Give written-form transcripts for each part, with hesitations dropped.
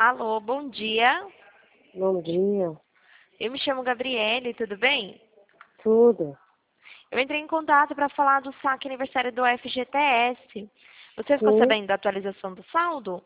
Alô, bom dia. Bom dia. Eu me chamo Gabriele, tudo bem? Tudo. Eu entrei em contato para falar do saque aniversário do FGTS. Você ficou Sim. sabendo da atualização do saldo?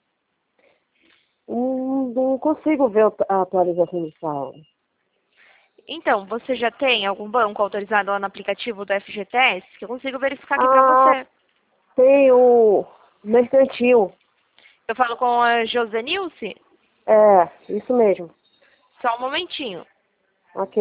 Não consigo ver a atualização do saldo. Então, você já tem algum banco autorizado lá no aplicativo do FGTS? Que eu consigo verificar aqui para Ah, você. tem o mercantil. Eu falo com a Josenilce? É, isso mesmo. Só um momentinho. Ok.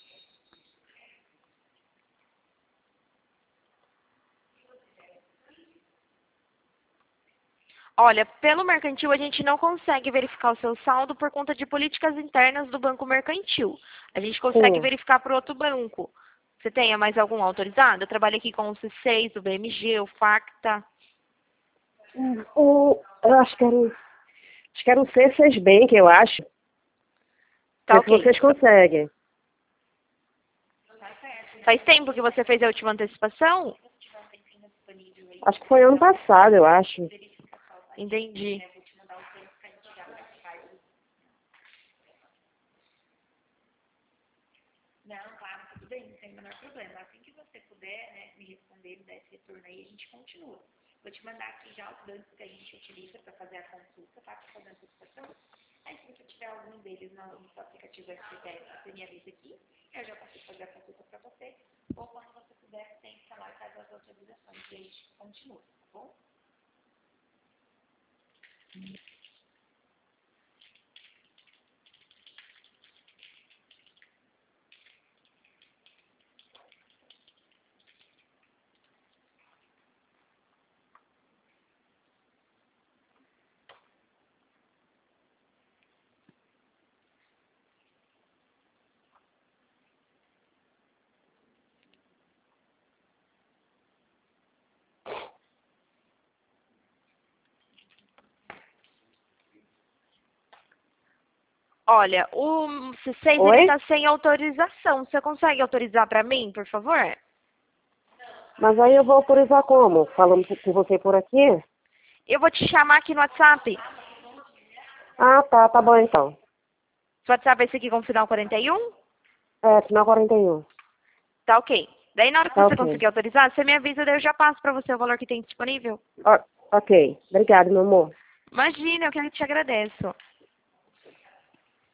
Olha, pelo mercantil a gente não consegue verificar o seu saldo por conta de políticas internas do banco mercantil. A gente consegue Sim. verificar por outro banco. Você tem mais algum autorizado? Eu trabalho aqui com o C6, o BMG, o Facta. Eu acho que era o C6 Bank, eu acho. Tá Ver se ok. vocês conseguem. Faz tempo que você fez a última antecipação? Acho que foi ano passado, eu acho. Entendi. Olha, o C6 ele Oi? tá sem autorização. Você consegue autorizar para mim, por favor? Mas aí eu vou autorizar como? Falando com você por aqui? Eu vou te chamar aqui no WhatsApp. Ah, tá bom então. Seu WhatsApp é esse aqui com o final 41? É, final 41. Tá ok. Daí na hora que Tá você ok. conseguir autorizar, você me avisa, daí eu já passo para você o valor que tem disponível. Ok. Obrigado, meu amor. Imagina, eu que te agradeço.